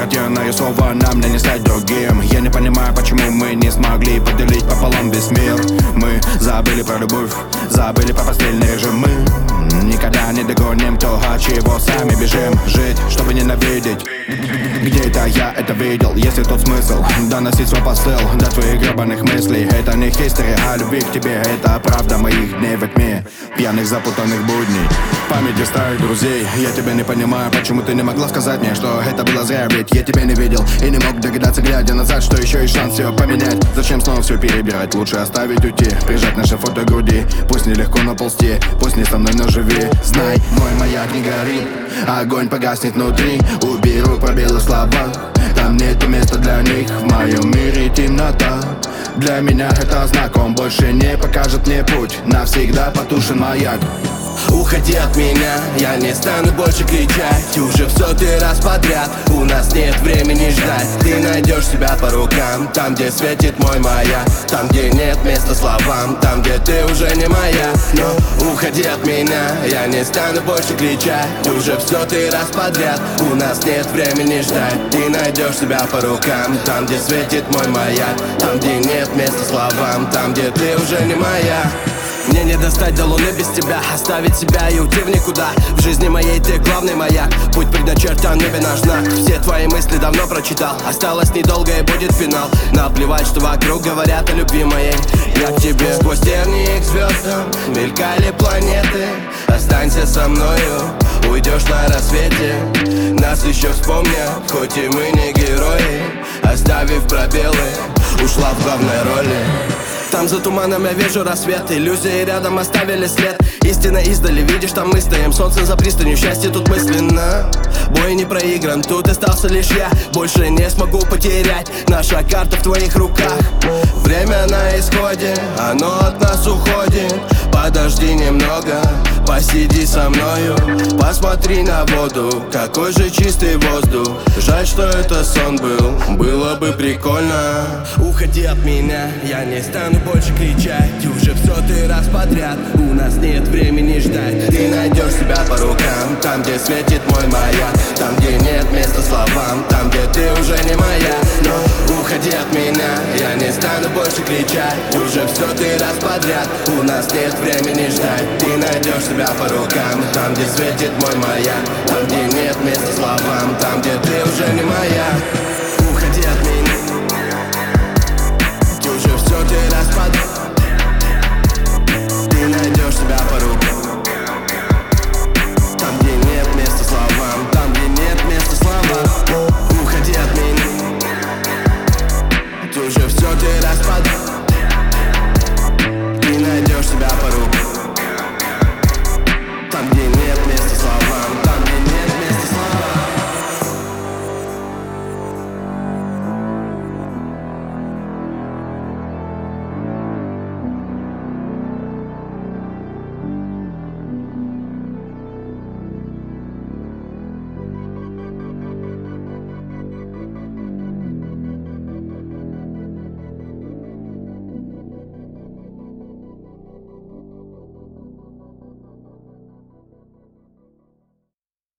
карте нарисована, мне не стать другим. Я не понимаю, почему мы не смогли поделить пополам весь мир. Мы забыли про любовь, забыли про постельный режим. Мы никогда не догоним то, от чего сами бежим. Жить, чтобы ненавидеть. Где-то я это видел, если тот смысл доносить свой посыл до твоих гребаных мыслей. Это не history, а любви к тебе. Это правда моих дней во тьме, пьяных запутанных будней, памяти старых друзей. Я тебя не понимаю, почему ты не могла сказать мне, что это было зря. Ведь я тебя не видел и не мог догадаться, глядя назад, что еще есть шанс все поменять. Зачем снова все перебирать, лучше оставить уйти. Прижать наши фото к груди, пусть нелегко наползти, пусть не со мной, но живи. Знай, мой маяк не горит, огонь погаснет внутри. Уберу пробелы в словах, там нету места для них. В моем мире темнота, для меня это знак. Он больше не покажет мне путь, навсегда потушен маяк. Уходи от меня, я не стану больше кричать. Уже в 100-й раз подряд, у нас нет времени ждать. Ты найдешь себя по рукам, там, где светит мой маяк. Там, где нет места словам, там, где ты уже не моя. Но уходи от меня, я не стану больше кричать. Уже в 100-й раз подряд, у нас нет времени ждать. Ты найдешь себя по рукам, там, где светит мой маяк. Там, где нет места словам, там, где ты уже не моя. Мне не достать до луны без тебя, оставить себя и уйти в никуда. В жизни моей ты главный маяк, путь предначертан, небе наш знак. Все твои мысли давно прочитал, осталось недолго и будет финал. Наплевать, что вокруг говорят о любви моей. Я к тебе сквозь тернии к звездам мелькали планеты. Останься со мною, уйдешь на рассвете. Нас еще вспомнят, хоть и мы не герои. Оставив пробелы, ушла в главной роли. Там за туманом я вижу рассвет, иллюзии рядом оставили след. Истина издали, видишь, там мы стоим, солнце за пристанью, счастье тут мысленно. Бой не проигран, тут остался лишь я. Больше не смогу потерять, наша карта в твоих руках. Время на исходе, оно от нас уходит. Подожди немного, посиди со мною. Посмотри на воду, какой же чистый воздух. Жаль, что это сон был, было бы прикольно. Уходи от меня, я не стану больше кричать. Уже в 100-й раз подряд, у нас нет времени ждать. Ты найдешь себя по рукам, там, где светит мой маяк. Там, где нет места словам, там, где ты уже не моя. Но уходи от меня, я не стану больше кричать. Уже в 100-й раз подряд, у нас нет времени ждать. Ты найдешь себя по рукам, там, где светит мой маяк. Там, где нет места словам, там, где ты уже не моя.